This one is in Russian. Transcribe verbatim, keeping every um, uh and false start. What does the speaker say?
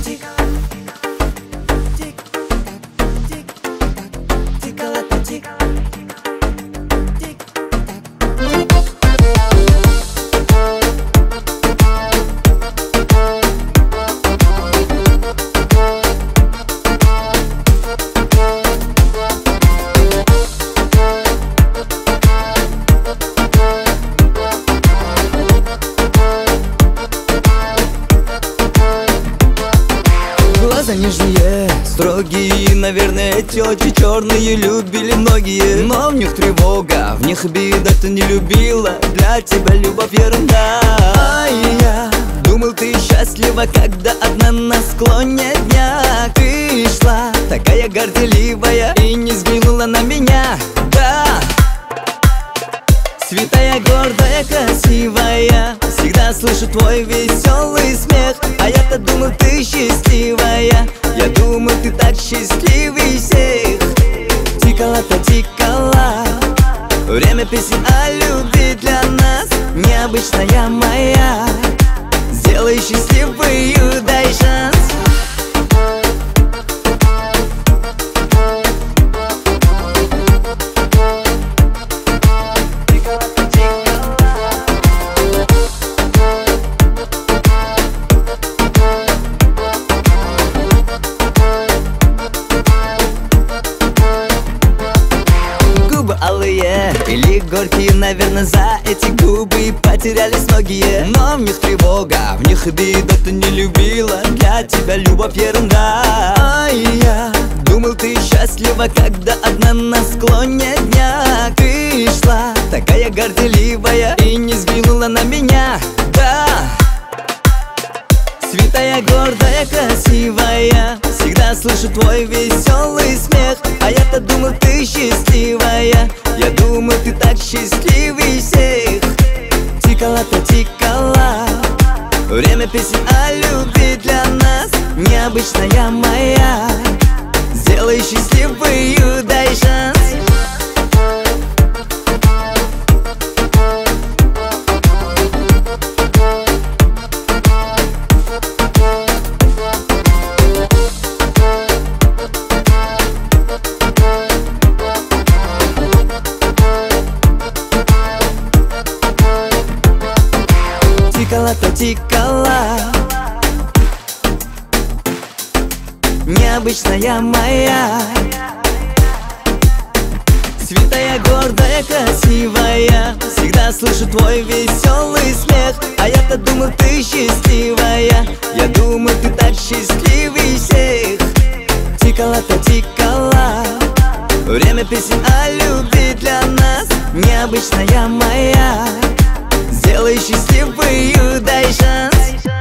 Глаза нежные, строгие, наверное, тети черные любили многие. Но в них тревога, в них обида, ты не любила. Для тебя любовь ерунда. А я думал, ты счастлива, когда одна на склоне дня. Ты шла, такая горделивая, и не взглянула на меня. Да, святая, гордая, красивая, всегда слышу твой веселый смех. А я-то думал, ты счастливая, я думал, ты так счастливей всех. Тикала-то тикала, время песен о любви для нас. Необычная моя, сделай счастливую, дай шанс. Алые или горькие, наверное, за эти губы потерялись многие. Но в них тревога, в них обида, ты не любила. Для тебя любовь ерунда. А я думал, ты счастлива, когда одна на склоне дня. Ты шла, такая горделивая, и не взглянула на меня. Да, святая, гордая, красивая, всегда слышу твой веселый смех. А я-то думал, ты счастливая, я думал, ты так счастливей всех. Тикала-то тикала, время песен о любви для нас. Необычная моя, сделай счастливую, дай шанс. Тикала-то тикала, необычная моя, святая, гордая, красивая, всегда слышу твой веселый смех. А я-то думал, ты счастливая, я думал, ты так счастливей всех. Тикала-то тикала, время песен о любви для нас. Необычная моя, сделай счастливую, дай шанс.